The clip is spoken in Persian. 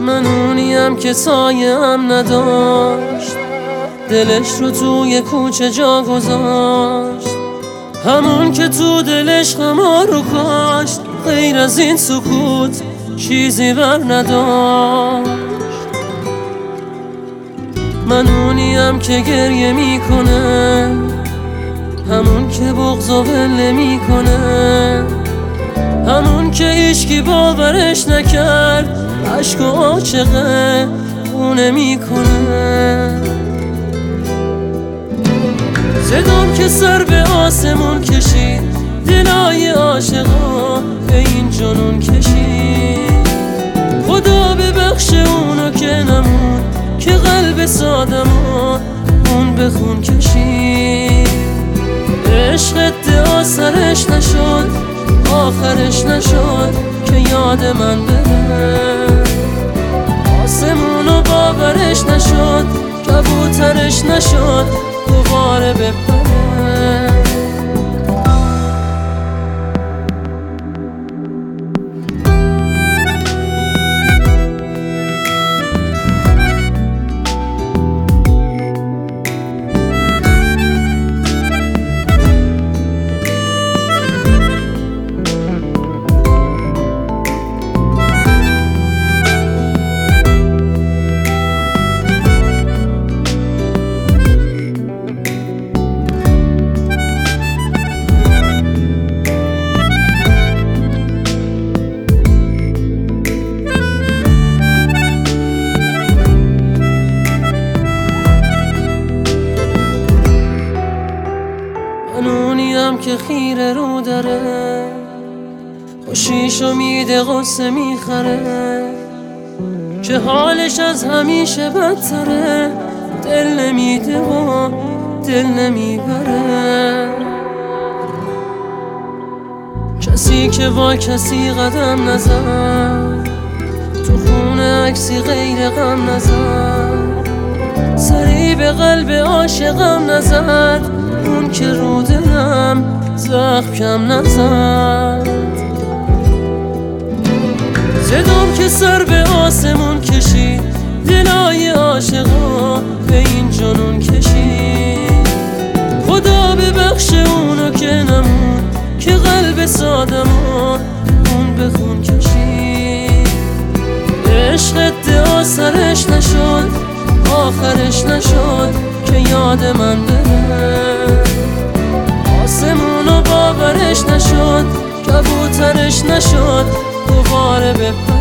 من اونیم که سایه‌ام نداشت، دلش رو توی کوچه جا گذاشت، همون که تو دلش غما رو کاشت، غیر از این سکوت چیزی بر نداشت. من اونیم که گریه میکنه، همون که بغض و ول میکنه، همون که هیچکی باورش نکرد، عشق و عاشقه خونه میکنه. صدام که سر به آسمون کشید، دلای عاشقا به این جنون کشید. خدا ببخش اونو که نمون، که قلب سادمو اون به خون کشید. عشق ادعا سرش نشد، آخرش نشد که یاد من بره. آسمونو باورش نشد، کبوترش نشد دوباره بپره. من اونیم که خیره رو داره، خوشیشو میده غصه میخره، که حالش از همیشه بدتره، دل نمیده و دل نمیبره. کسی که با کسی قدم نزد، تو خونه عکسی غیر غم نزد، سری به قلب عاشقم نزد، اون که رو دلم زخم کم نزد. صدام که سر به آسمون کشید، دلای عاشقا به این جنون کشید. خدا ببخش اونو که نمون، که قلب سادمو اون به خون کشید. عشق ادعا سرش نشد، آخرش نشد که یاد من بره. آسمونو باورش نشد، کبوترش نشد دوباره بپره.